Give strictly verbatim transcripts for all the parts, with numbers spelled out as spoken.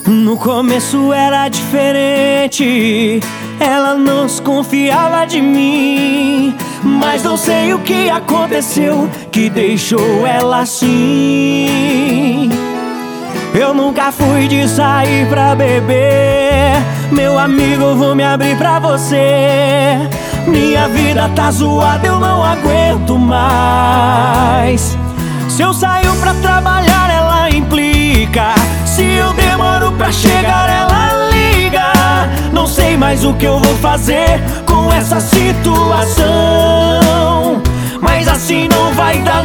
No começo era diferente, ela não desconfiava de mim, mas não sei o que aconteceu que deixou ela assim. Eu nunca fui de sair pra beber, meu amigo, eu vou me abrir pra você. Minha vida tá zoada, eu não aguento mais. Se eu saio pra trabalhar, ela implica. Se eu demoro pra chegar, ela liga. Não sei mais o que eu vou fazer com essa situação, mas assim não vai dar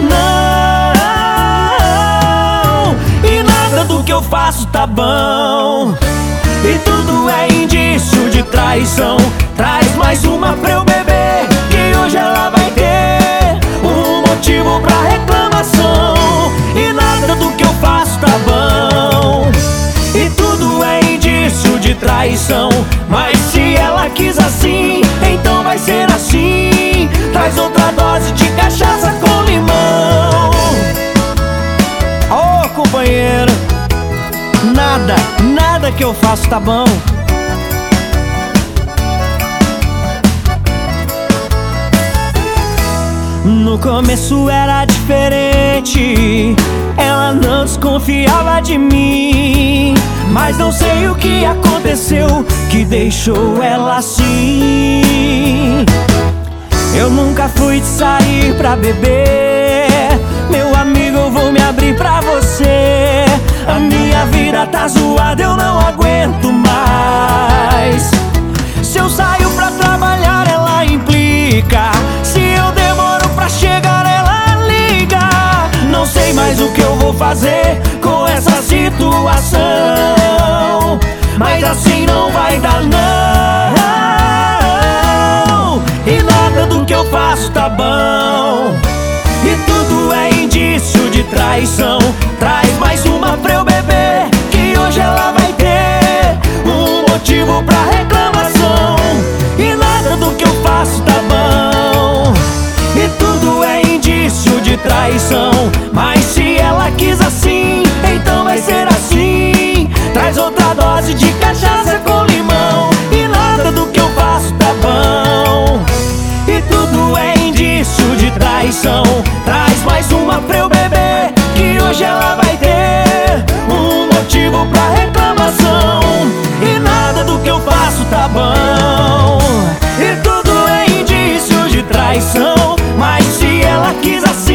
não. E nada do que eu faço tá bom, e tudo é indício de traição. Traz mais uma pra eu beber, que hoje ela vai ter um motivo pra reclamação. E nada do que eu faço tá bom, e tudo é indício de traição. Mas se ela quis assim, então vai ser assim. Traz outra dose de cachaça com limão. Ô, oh, companheiro, nada, nada que eu faço tá bom. No começo era diferente, ela não desconfiava de mim, mas não sei o que aconteceu que deixou ela assim. Eu nunca fui de sair pra beber, meu amigo, eu vou me abrir pra você. A minha vida tá zoada, eu não aguento mais. Se eu saio pra trabalhar, ela implica. Se eu demoro pra chegar, ela liga. Não sei mais o que eu vou fazer com essa situação, mas assim não vai dar não. E nada do que eu faço tá bom, e tudo é indício de traição. Traz mais uma pra eu beber, que hoje ela vai ter um motivo pra reclamação. E nada do que eu faço tá bom, e tudo é indício de traição. Mas se ela quis assim, então vai ser assim. Traz outra dose de cachaça com limão. E nada do que eu faço tá bom, e tudo é indício de traição. Traz mais uma pra eu beber, que hoje ela vai ter um motivo pra reclamação. E nada do que eu faço tá bom, e tudo é indício de traição. Mas se ela quis assim,